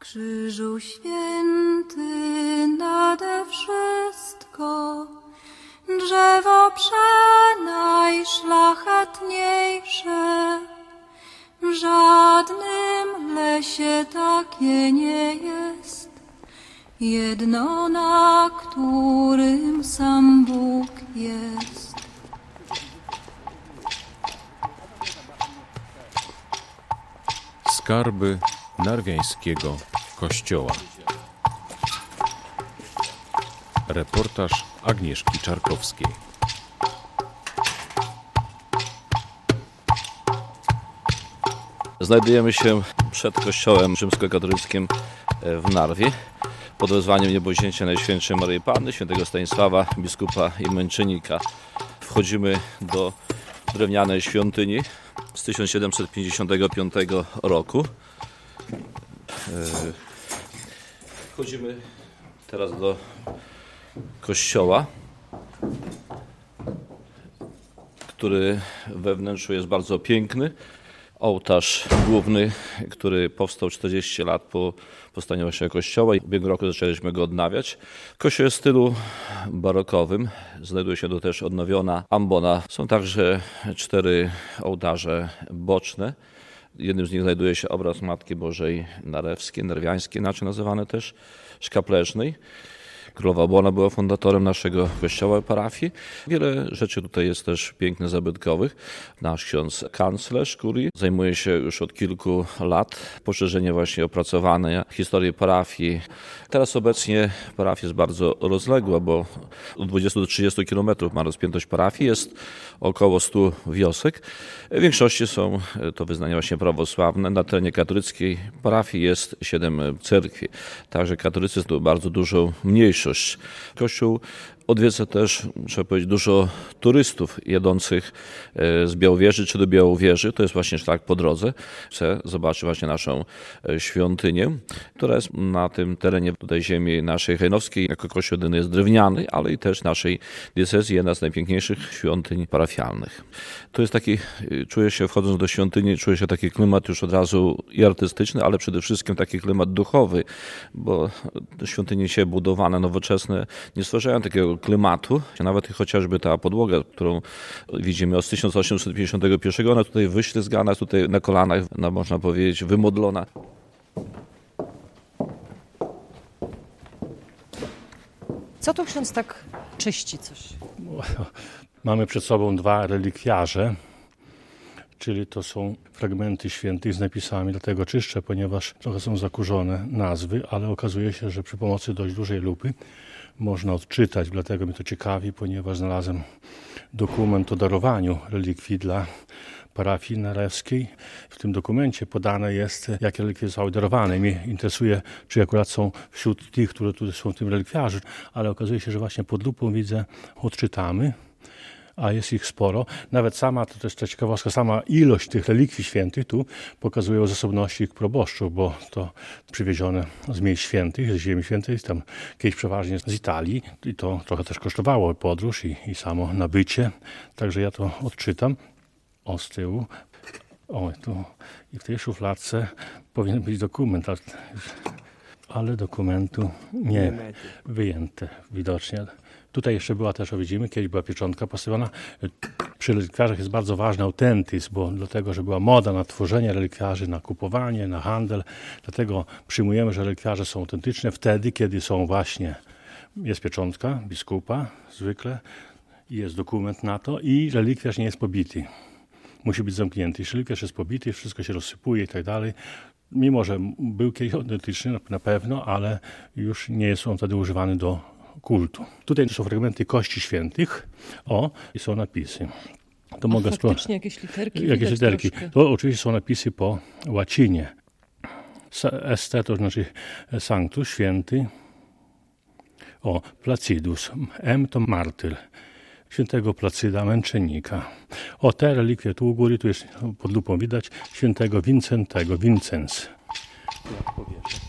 Krzyżu święty nade wszystko, drzewo przenajszlachetniejsze, w żadnym lesie takie nie jest, jedno, na którym sam Bóg jest. Skarby narwiańskiego kościoła. Reportaż Agnieszki Czarkowskiej. Znajdujemy się przed kościołem rzymskokatolickim w Narwie pod wezwaniem Niebozięcia Najświętszej Maryi Panny, świętego Stanisława, biskupa i męczennika. Wchodzimy do drewnianej świątyni z 1755 roku. Wchodzimy teraz do kościoła, który we wnętrzu jest bardzo piękny. Ołtarz główny, który powstał 40 lat po powstaniu właśnie kościoła i w ubiegłym roku zaczęliśmy go odnawiać. Kościół jest w stylu barokowym. Znajduje się tu też odnowiona ambona. Są także 4 ołtarze boczne. Jednym z nich znajduje się obraz Matki Bożej Narewskiej, nerwiańskiej, inaczej nazywane też, szkaplecznej. Królowa Bona była fundatorem naszego kościoła i parafii. Wiele rzeczy tutaj jest też pięknych, zabytkowych. Nasz ksiądz kanclerz kurii zajmuje się już od kilku lat poszerzeniem właśnie opracowania historii parafii. Teraz obecnie parafia jest bardzo rozległa, bo od 20 do 30 km ma rozpiętość parafii. Jest około 100 wiosek. W większości są to wyznania właśnie prawosławne. Na terenie katolickiej parafii jest 7 cerkwi. Także katolicyzm to bardzo dużo mniejszość. Kościół odwiedza też, trzeba powiedzieć, dużo turystów jadących z Białowieży czy do Białowieży. To jest właśnie szlak po drodze. Chcę zobaczyć właśnie naszą świątynię, która jest na tym terenie tutaj ziemi naszej hejnowskiej. Jako kościół jedyny jest drewniany, ale i też naszej diecezji jedna z najpiękniejszych świątyń parafialnych. To jest taki, czuję się, wchodząc do świątyni, czuję się taki klimat już od razu i artystyczny, ale przede wszystkim taki klimat duchowy, bo świątynie dzisiaj budowane, nowoczesne, nie stwarzają takiego klimatu. Nawet chociażby ta podłoga, którą widzimy od 1851, ona tutaj wyślizgana, tutaj na kolanach, można powiedzieć, wymodlona. Co tu ksiądz tak czyści coś? Mamy przed sobą 2 relikwiarze, czyli to są fragmenty świętych z napisami, dlatego czyszczę, ponieważ trochę są zakurzone nazwy, ale okazuje się, że przy pomocy dość dużej lupy można odczytać, dlatego mnie to ciekawi, ponieważ znalazłem dokument o darowaniu relikwii dla parafii narewskiej. W tym dokumencie podane jest, jakie relikwie zostały darowane. Mnie interesuje, czy akurat są wśród tych, które tu są w tym relikwiarzu, ale okazuje się, że właśnie pod lupą widzę, odczytamy, a jest ich sporo. Nawet sama, to też ta ciekawostka, sama ilość tych relikwii świętych tu pokazuje o zasobności proboszczów, bo to przywiezione z miejsc świętych, z ziemi świętej, tam kiedyś przeważnie z Italii i to trochę też kosztowało podróż i samo nabycie. Także ja to odczytam. O, z tyłu. O, tu i w tej szufladce powinien być dokument, ale dokumentu nie wyjęte widocznie. Tutaj jeszcze była też, widzimy, kiedyś była pieczątka postawiona. Przy relikwiarzach jest bardzo ważny autentyzm, bo dlatego, że była moda na tworzenie relikwiarzy, na kupowanie, na handel. Dlatego przyjmujemy, że relikwiarze są autentyczne wtedy, kiedy są właśnie, jest pieczątka biskupa zwykle, jest dokument na to i relikwiarz nie jest pobity. Musi być zamknięty. Jeśli relikwiarz jest pobity, wszystko się rozsypuje i tak dalej. Mimo, że był kiedyś autentyczny na pewno, ale już nie jest on wtedy używany do kultu. Tutaj są fragmenty kości świętych. O, i są napisy. To mogę faktycznie jakieś literki. Jakieś literki. To oczywiście są napisy po łacinie. ST to znaczy Sanctus, święty. O, Placidus. M to martyr. Świętego Placyda, męczennika. O, te relikwie tu u góry, tu jest pod lupą widać, świętego Wincentego, Vincens. Jak powieszę,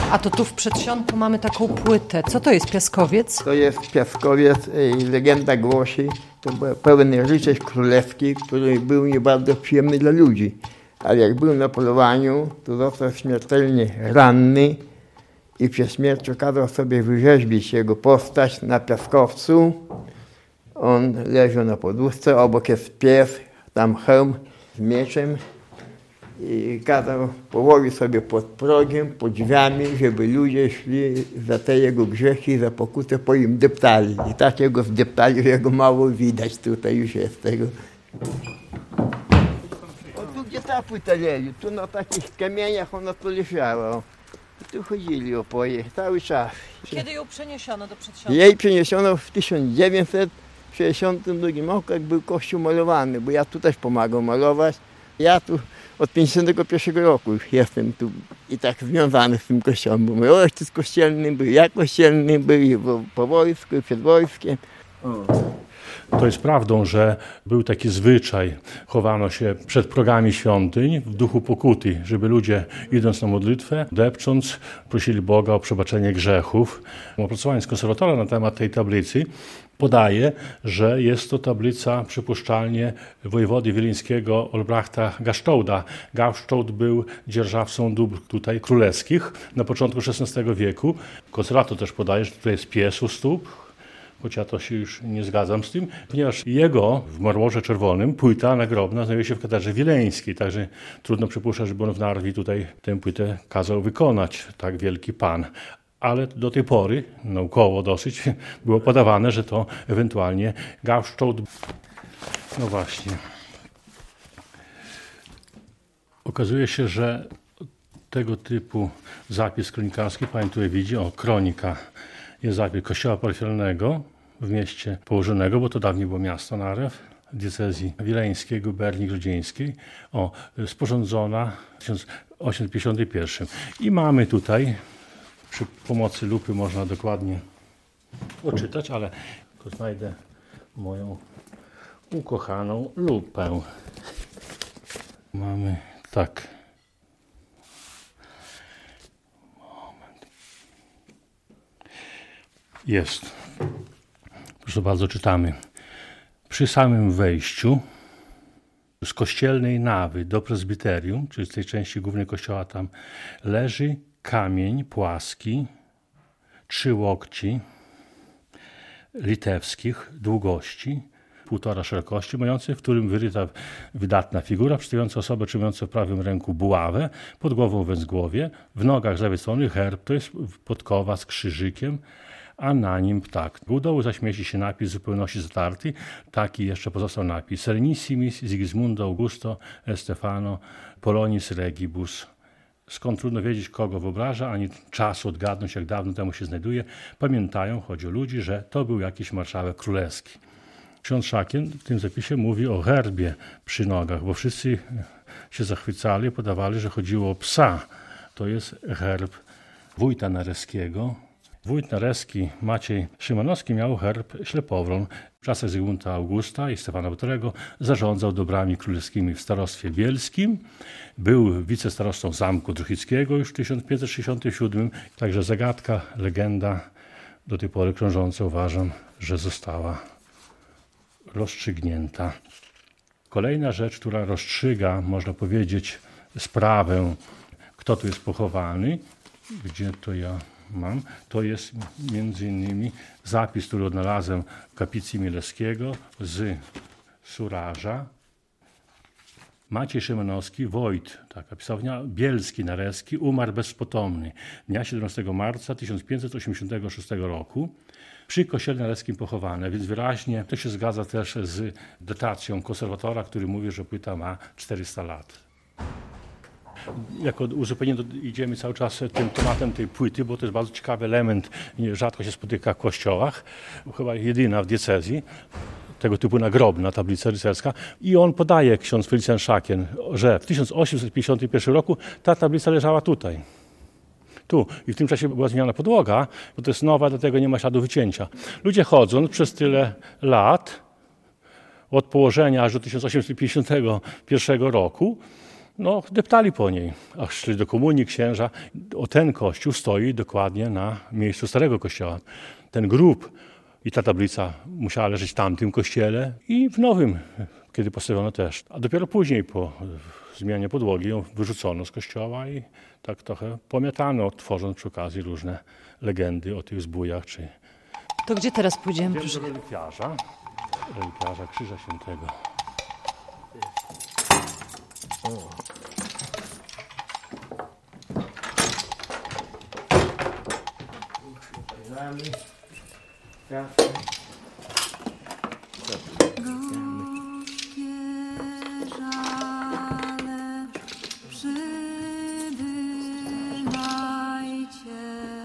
A to tu w przedsionku mamy taką płytę. Co to jest, piaskowiec? To jest piaskowiec i legenda głosi, to był pełen rycerz królewski, który był nie bardzo przyjemny dla ludzi. Ale jak był na polowaniu, to został śmiertelnie ranny i przed śmiercią kazał sobie wyrzeźbić jego postać na piaskowcu. On leżał na podłóżce, obok jest pies, tam hełm z mieczem i kazał położyć sobie pod progiem, pod drzwiami, żeby ludzie szli za te jego grzechy, za pokutę, po im deptali. I tak jego zdeptali, że jego mało widać tutaj już jest tego. O tu gdzie ta płyta leży, tu na takich kamieniach ona tu leżała. Tu chodzili opoje cały czas. Kiedy ją przeniesiono do przedsionku? Jej przeniesiono w 1962 roku, jak był kościół malowany, bo ja tu też pomagam malować. Ja tu od 1951 roku już jestem tu i tak związany z tym kościołem, bo mój ojciec kościelny był, ja kościelny był, po wojsku i przed wojskiem. To jest prawdą, że był taki zwyczaj, chowano się przed progami świątyń w duchu pokuty, żeby ludzie idąc na modlitwę, depcząc, prosili Boga o przebaczenie grzechów. Opracowanie z konserwatora na temat tej tablicy podaje, że jest to tablica przypuszczalnie wojewody wileńskiego Olbrachta Gasztolda. Gasztold był dzierżawcą dóbr tutaj królewskich na początku XVI wieku. Konserwator też podaje, że tutaj jest pies u stóp, choć ja to się już nie zgadzam z tym, ponieważ jego w marmurze czerwonym płyta nagrobna znajduje się w katedrze wileńskiej, także trudno przypuszczać, żeby on w Narwi tutaj tę płytę kazał wykonać, tak wielki pan. Ale do tej pory, naukowo dosyć, było podawane, że to ewentualnie Gasztold. No właśnie. Okazuje się, że tego typu zapis kronikarski, pani tutaj widzi, kronika. Jest zapis kościoła parafialnego w mieście położonego, bo to dawniej było miasto Narew, diecezji wileńskiej, guberni grudzińskiej, sporządzona w 1851. I mamy tutaj, przy pomocy lupy można dokładnie odczytać, ale tu znajdę moją ukochaną lupę. Mamy tak. Jest. Proszę bardzo, czytamy. Przy samym wejściu z kościelnej nawy do prezbiterium, czyli z tej części głównej kościoła, tam leży kamień płaski, 3 łokci litewskich długości, 1,5 szerokości, mający, w którym wyryta wydatna figura przedstawiająca osobę trzymającą w prawym ręku buławę, pod głową węzgłowie, w nogach zawieszony herb, to jest podkowa z krzyżykiem, a na nim ptak. U dołu zaś mieści się napis w zupełności zatarty. Taki jeszcze pozostał napis. Serenissimis Sigismundo Augusto Stefano Polonis Regibus. Skąd trudno wiedzieć, kogo wyobraża, ani czasu odgadnąć, jak dawno temu się znajduje. Pamiętają, chodzi o ludzi, że to był jakiś marszałek królewski. Ksiądz Szakien w tym zapisie mówi o herbie przy nogach, bo wszyscy się zachwycali, podawali, że chodziło o psa. To jest herb wójta nareskiego. Wójt nareski Maciej Szymanowski miał herb ślepowron. W czasach Zygmunta Augusta i Stefana Batorego zarządzał dobrami królewskimi w starostwie bielskim. Był wicestarostą Zamku Druchickiego już w 1567. Także zagadka, legenda do tej pory krążąca, uważam, że została rozstrzygnięta. Kolejna rzecz, która rozstrzyga, można powiedzieć, sprawę, kto tu jest pochowany, gdzie to ja mam, to jest między innymi zapis, który odnalazłem w kaplicy Milewskiego z Suraża. Maciej Szymanowski, wójt, taka pisownia, bielski nareski, umarł bezpotomny dnia 17 marca 1586 roku. Przy kościele nareskim pochowane, więc wyraźnie to się zgadza też z datacją konserwatora, który mówi, że płyta ma 400 lat. Jako uzupełnienie idziemy cały czas tym tematem tej płyty, bo to jest bardzo ciekawy element, rzadko się spotyka w kościołach, chyba jedyna w diecezji, tego typu nagrobna tablica rycerska. I on podaje, ksiądz Felicjan Szakien, że w 1851 roku ta tablica leżała tutaj. Tu. I w tym czasie była zmieniona podłoga, bo to jest nowa, dlatego nie ma śladu wycięcia. Ludzie chodząc przez tyle lat, od położenia aż do 1851 roku, no, deptali po niej, a szli do komunii księża. O, ten kościół stoi dokładnie na miejscu starego kościoła. Ten grób i ta tablica musiała leżeć w tamtym kościele i w nowym, kiedy postawiono też. A dopiero później po zmianie podłogi ją wyrzucono z kościoła i tak trochę pomiatano, tworząc przy okazji różne legendy o tych zbójach. To gdzie teraz pójdziemy? Do relikwiarza Krzyża Świętego. Żale, przybywajcie,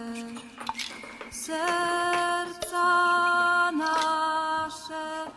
serca nasze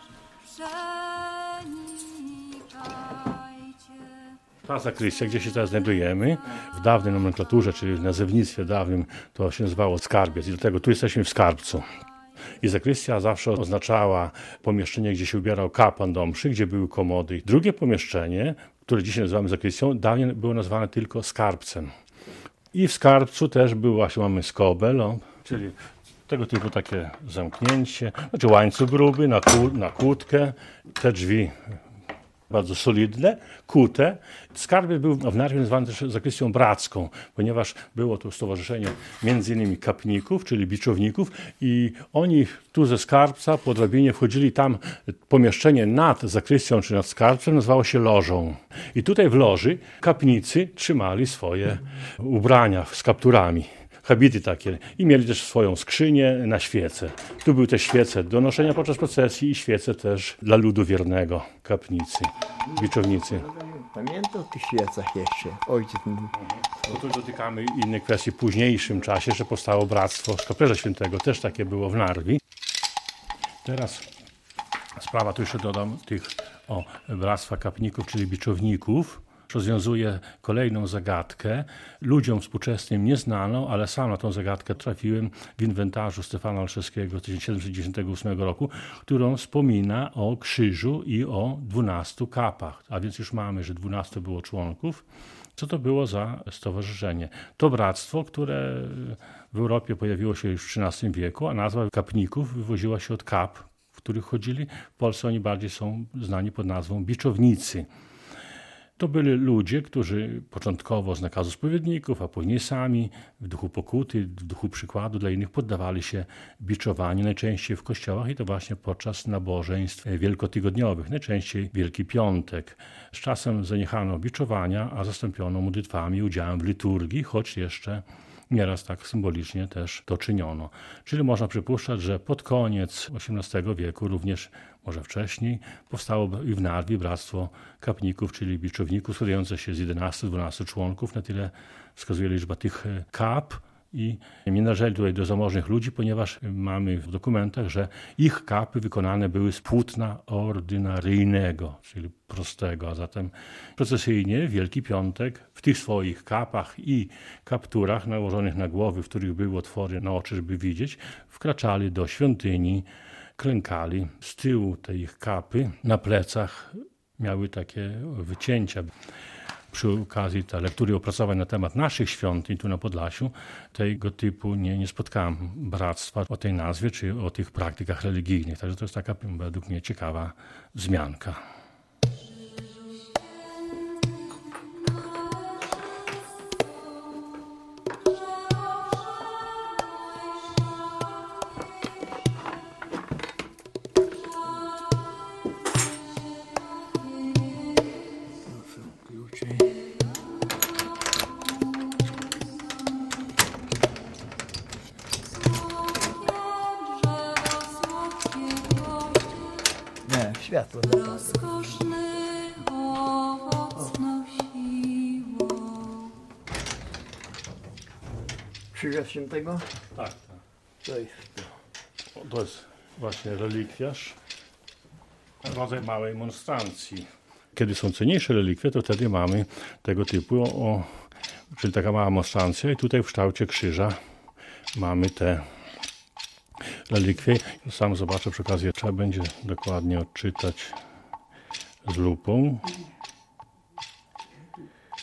przenikajcie. Ta zakrystia, gdzie się teraz znajdujemy, w dawnej nomenklaturze, czyli w nazewnictwie dawnym, to się nazywało skarbiec i dlatego tu jesteśmy w skarbcu. I zakrystia zawsze oznaczała pomieszczenie, gdzie się ubierał kapłan do mszy, gdzie były komody. I drugie pomieszczenie, które dzisiaj nazywamy zakrystią, dawniej było nazywane tylko skarbcem. I w skarbcu też właśnie mamy skobel, czyli tego typu takie zamknięcie, znaczy łańcuch gruby na kłódkę, te drzwi bardzo solidne, kute. Skarbiec był w Narwie nazwany też zakrystią bracką, ponieważ było to stowarzyszenie m.in. kapników, czyli biczowników i oni tu ze skarbca po drabinie wchodzili tam, pomieszczenie nad zakrystią czy nad skarbcem nazywało się lożą. I tutaj w loży kapnicy trzymali swoje ubrania z kapturami. Habity takie i mieli też swoją skrzynię na świece. Tu były też świece do noszenia podczas procesji i świece też dla ludu wiernego, kapnicy, biczownicy. Pamiętam o tych świecach jeszcze, ojciec mówił. Bo tu dotykamy innych kwestii w późniejszym czasie, że powstało Bractwo Szkaplerza Świętego, też takie było w Narwi. Teraz sprawa, tu jeszcze dodam tych Bractwa Kapników, czyli biczowników. Rozwiązuje kolejną zagadkę, ludziom współczesnym nieznaną, ale sam na tą zagadkę trafiłem w inwentarzu Stefana Olszewskiego z 1798 roku, którą wspomina o krzyżu i o 12 kapach. A więc już mamy, że 12 było członków. Co to było za stowarzyszenie? To bractwo, które w Europie pojawiło się już w XIII wieku, a nazwa kapników wywoziła się od kap, w których chodzili. W Polsce oni bardziej są znani pod nazwą biczownicy. To byli ludzie, którzy początkowo z nakazu spowiedników, a później sami w duchu pokuty, w duchu przykładu dla innych poddawali się biczowaniu, najczęściej w kościołach i to właśnie podczas nabożeństw wielkotygodniowych, najczęściej Wielki Piątek. Z czasem zaniechano biczowania, a zastąpiono modlitwami, udziałem w liturgii, choć jeszcze nieraz tak symbolicznie też to czyniono. Czyli można przypuszczać, że pod koniec XVIII wieku, również może wcześniej, powstało i w Narwi Bractwo Kapników, czyli biczowników, składające się z 11-12 członków. Na tyle wskazuje liczba tych kap i nie należeli tutaj do zamożnych ludzi, ponieważ mamy w dokumentach, że ich kapy wykonane były z płótna ordynaryjnego, czyli prostego, a zatem procesyjnie Wielki Piątek w tych swoich kapach i kapturach nałożonych na głowy, w których były otwory na oczy, żeby widzieć, wkraczali do świątyni, klękali. Z tyłu tej ich kapy na plecach miały takie wycięcia. Przy okazji tej lektury opracowań na temat naszych świątyń tu na Podlasiu, tego typu nie spotkałem bractwa o tej nazwie, czy o tych praktykach religijnych. Także to jest taka według mnie ciekawa wzmianka. Światło. Rozkoszny owoc nosiło. Krzyża Świętego? Tak. To jest to. To jest właśnie relikwiarz, rodzaj małej monstrancji. Kiedy są cenniejsze relikwie, to wtedy mamy tego typu, czyli taka mała monstrancja i tutaj w kształcie krzyża mamy te relikwie. Sam zobaczę przy okazji, trzeba będzie dokładnie odczytać z lupą.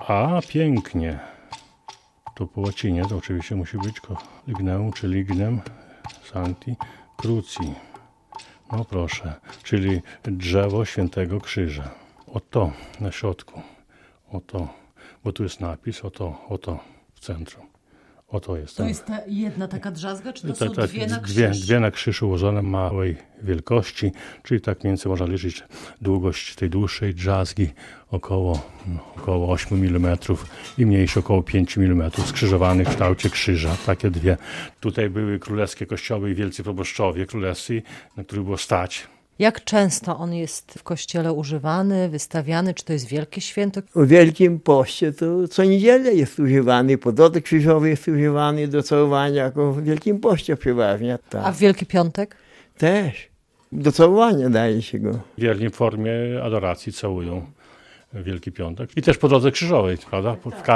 A, pięknie. To po łacinie to oczywiście musi być ligneum czy lignem sancti cruci. No proszę, czyli drzewo Świętego Krzyża. Oto na środku. Oto, bo tu jest napis, oto w centrum. Oto jest. To jest ta jedna taka drzazga, czy to są dwie na krzyż? Dwie na krzyż ułożone małej wielkości, czyli tak mniej więcej można liczyć długość tej dłuższej drzazgi około 8 mm i mniejszej około 5 mm, skrzyżowanych w kształcie krzyża. Takie dwie. Tutaj były królewskie kościoły i wielcy proboszczowie królewscy, na których było stać. Jak często on jest w kościele używany, wystawiany? Czy to jest wielkie święto? W Wielkim Poście to co niedzielę jest używany, po drodze krzyżowej jest używany do całowania, jako w Wielkim Poście przeważnie. Tak. A w Wielki Piątek? Też. Do całowania daje się go. Wierni w formie adoracji całują Wielki Piątek. I też po drodze krzyżowej, prawda?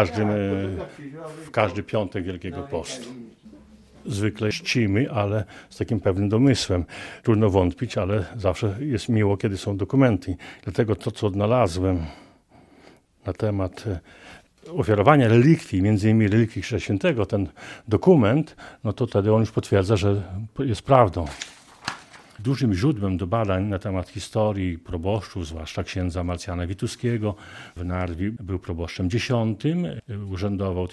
W każdy piątek Wielkiego Postu. Zwykle czcimy, ale z takim pewnym domysłem. Trudno wątpić, ale zawsze jest miło, kiedy są dokumenty. Dlatego to, co odnalazłem na temat ofiarowania relikwii, między innymi relikwii Krzyża Świętego, ten dokument, no to wtedy on już potwierdza, że jest prawdą. Dużym źródłem do badań na temat historii proboszczów, zwłaszcza księdza Marcjana Wituskiego, w Narwi był proboszczem 10, urzędował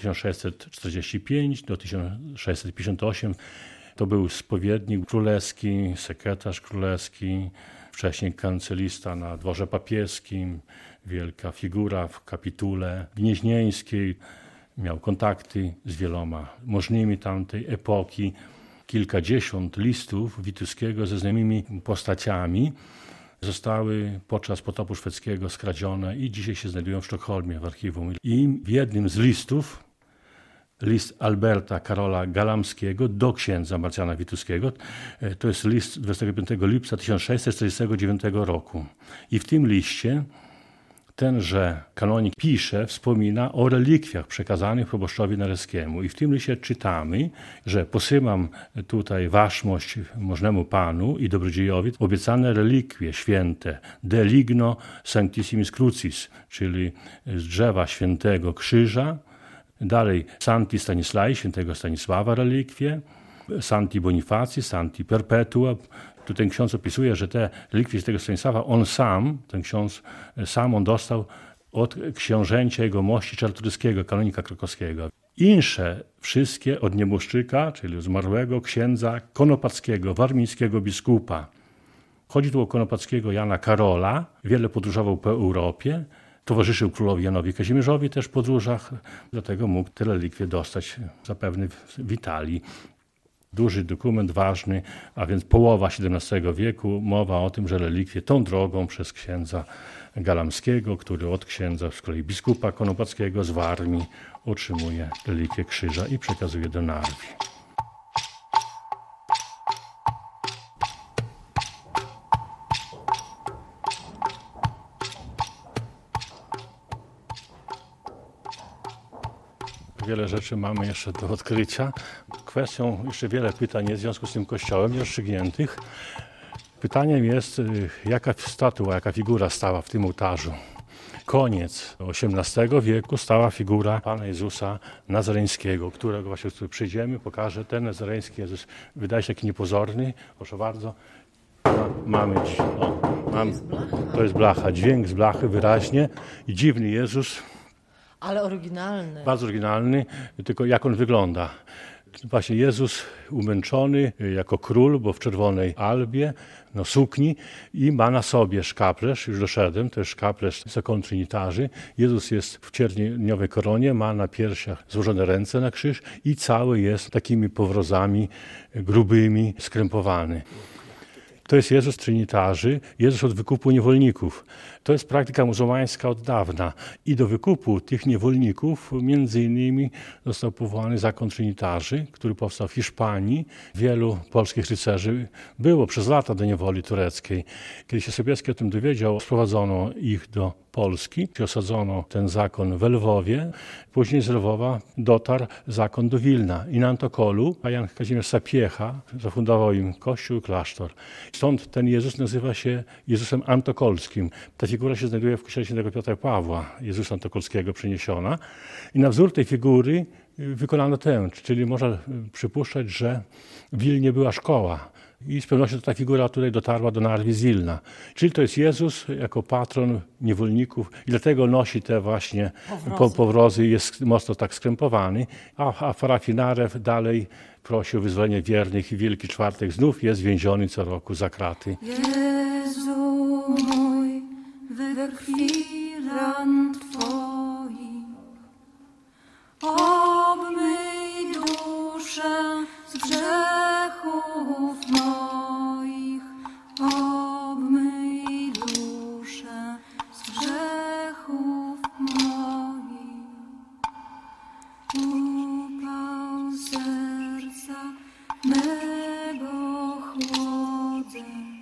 1645 do 1658. To był spowiednik królewski, sekretarz królewski, wcześniej kancelista na dworze papieskim, wielka figura w kapitule gnieźnieńskiej. Miał kontakty z wieloma możnymi tamtej epoki. Kilkadziesiąt listów Wituskiego ze znanymi postaciami zostały podczas potopu szwedzkiego skradzione i dzisiaj się znajdują w Sztokholmie w archiwum. I w jednym z listów, list Alberta Karola Galamskiego do księdza Marcjana Wituskiego, to jest list 25 lipca 1649 roku. I w tym liście tenże kanonik wspomina o relikwiach przekazanych proboszczowi narewskiemu. I w tym liście czytamy, że posyłam tutaj waszmość możnemu panu i dobrodziejowi obiecane relikwie święte de ligno sanctissimis crucis, czyli z drzewa Świętego Krzyża, dalej Santi Stanislai, Świętego Stanisława relikwie, Santi Bonifacji, Santi Perpetua. Tu ten ksiądz opisuje, że te relikwie tego Stanisława ten ksiądz sam dostał od książęcia jego mości Czartoryskiego, kanonika krakowskiego. Insze wszystkie od nieboszczyka, czyli zmarłego księdza Konopackiego, warmińskiego biskupa. Chodzi tu o Konopackiego Jana Karola, wiele podróżował po Europie, towarzyszył królowi Janowi Kazimierzowi też w podróżach, dlatego mógł te relikwie dostać zapewne w Italii. Duży dokument, ważny, a więc połowa XVII wieku, mowa o tym, że relikwie tą drogą przez księdza Galamskiego, który od księdza z kolei biskupa Konopackiego z Warmii otrzymuje relikwię krzyża i przekazuje do Narwi. Wiele rzeczy mamy jeszcze do odkrycia. Kwestią jeszcze wiele pytań jest w związku z tym kościołem nierozstrzygniętych. Pytaniem jest, jaka statua, jaka figura stała w tym ołtarzu. Koniec XVIII wieku stała figura Pana Jezusa Nazareńskiego, którego właśnie przyjdziemy, pokażę. Ten nazareński Jezus wydaje się taki niepozorny. Proszę bardzo. To jest blacha. Dźwięk z blachy wyraźnie i dziwny Jezus. Ale oryginalny. Bardzo oryginalny, tylko jak on wygląda. Właśnie Jezus umęczony jako król, bo w czerwonej albie, sukni i ma na sobie szkaplerz, już doszedłem, to jest szkaplerz zakonu Trinitarzy. Jezus jest w cierniowej koronie, ma na piersiach złożone ręce na krzyż i cały jest takimi powrozami grubymi, skrępowany. To jest Jezus Trinitarzy, Jezus od wykupu niewolników. To jest praktyka muzułmańska od dawna. I do wykupu tych niewolników między innymi został powołany zakon Trinitarzy, który powstał w Hiszpanii. Wielu polskich rycerzy było przez lata do niewoli tureckiej. Kiedy się Sobieski o tym dowiedział, sprowadzono ich do Polski. Osadzono ten zakon w Lwowie. Później z Lwowa dotarł zakon do Wilna. I na Antokolu Jan Kazimierz Sapiecha zafundował im kościół i klasztor. Stąd ten Jezus nazywa się Jezusem Antokolskim. Ta figura się znajduje w kościele św. Piotra Pawła, Jezusa Antokolskiego przeniesiona. I na wzór tej figury wykonano tę, czyli można przypuszczać, że w Wilnie była szkoła. I z pewnością ta figura tutaj dotarła do Narwi z Wilna. Czyli to jest Jezus jako patron niewolników i dlatego nosi te właśnie powrozy i jest mocno tak skrępowany. A parafii Narew dalej prosi o wyzwolenie wiernych i Wielki Czwartek znów jest więziony co roku za kraty. Jezu mój, we krwi ran Twoich, obmyj duszę z grzechów moich, obmyj duszę z grzechów moich. Upał serca mego chłodzę,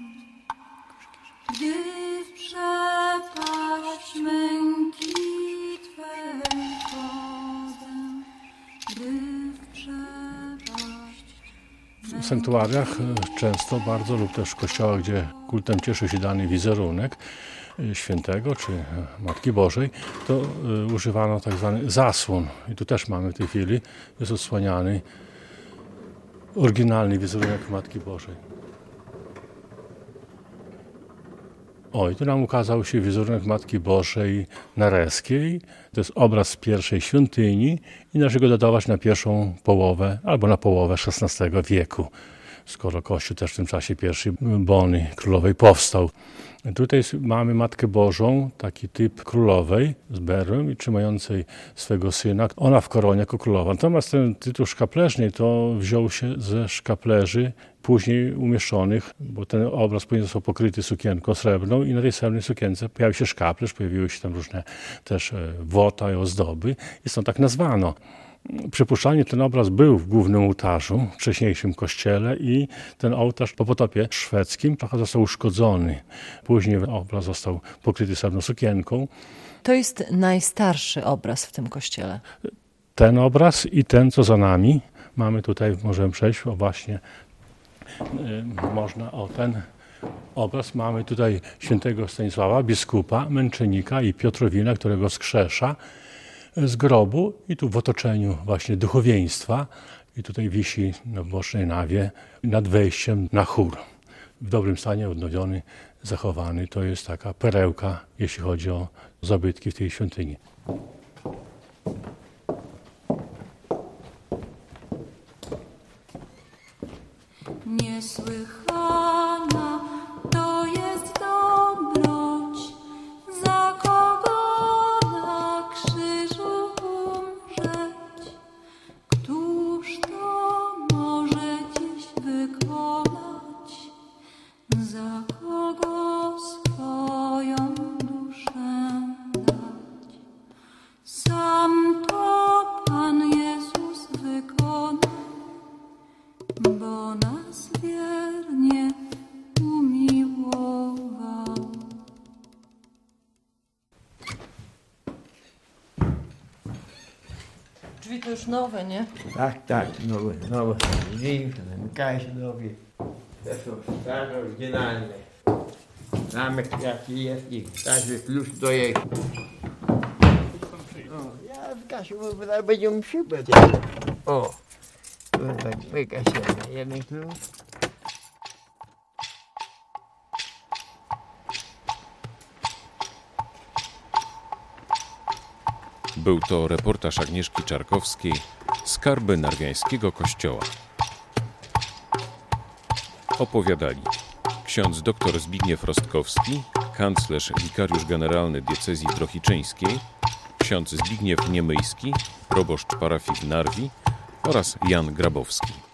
gdy w przepaść męki Twej wchodzę, gdy w przepaść. W sanktuariach często bardzo lub też w kościołach, gdzie kultem cieszy się dany wizerunek świętego czy Matki Bożej, to używano tak zwany zasłon. I tu też mamy w tej chwili, jest odsłaniany oryginalny wizerunek Matki Bożej. O, i tu nam ukazał się wizerunek Matki Bożej Nareskiej. To jest obraz pierwszej świątyni i należy go datować na pierwszą połowę albo na połowę XVI wieku, skoro Kościół też w tym czasie pierwszy Bony Królowej powstał. Tutaj mamy Matkę Bożą, taki typ królowej z berłem i trzymającej swego syna. Ona w koronie jako królowa. Natomiast ten tytuł szkapleżny to wziął się ze szkapleży później umieszczonych, bo ten obraz później został pokryty sukienką srebrną i na tej srebrnej sukience pojawił się szkaplerz, pojawiły się tam różne też włota i ozdoby i stąd tak nazwano. Przypuszczalnie ten obraz był w głównym ołtarzu, w wcześniejszym kościele i ten ołtarz po potopie szwedzkim trochę został uszkodzony. Później obraz został pokryty srebrną sukienką. To jest najstarszy obraz w tym kościele. Ten obraz i ten, co za nami. Mamy tutaj, możemy przejść, o właśnie, można o ten obraz. Mamy tutaj świętego Stanisława, biskupa, męczennika i Piotrowina, którego wskrzesza z grobu i tu w otoczeniu właśnie duchowieństwa i tutaj wisi na bocznej nawie nad wejściem na chór. W dobrym stanie, odnowiony, zachowany. To jest taka perełka, jeśli chodzi o zabytki w tej świątyni. Niesłychana to jest dobroć, za kogo na krzyżu umrzeć. Któż to może dziś wykonać, za kogo swoją duszę dać? Sam to Pan Jezus wykona, bo nas wiernie umiłował. Drzwi to już nowe, nie? Tak, nowe drzwi, zamykają się nowi. Te są stare, oryginalne. Zamek jaki jest i także klucz do jego. Ja w Kasiu będzie mu przybać. O, tak myka się na jeden klucz. Był to reportaż Agnieszki Czarkowskiej Skarby Narwiańskiego Kościoła. Opowiadali ksiądz dr Zbigniew Rostkowski, kanclerz wikariusz generalny diecezji trochiczeńskiej, ksiądz Zbigniew Niemyjski, proboszcz parafii w Narwi oraz Jan Grabowski.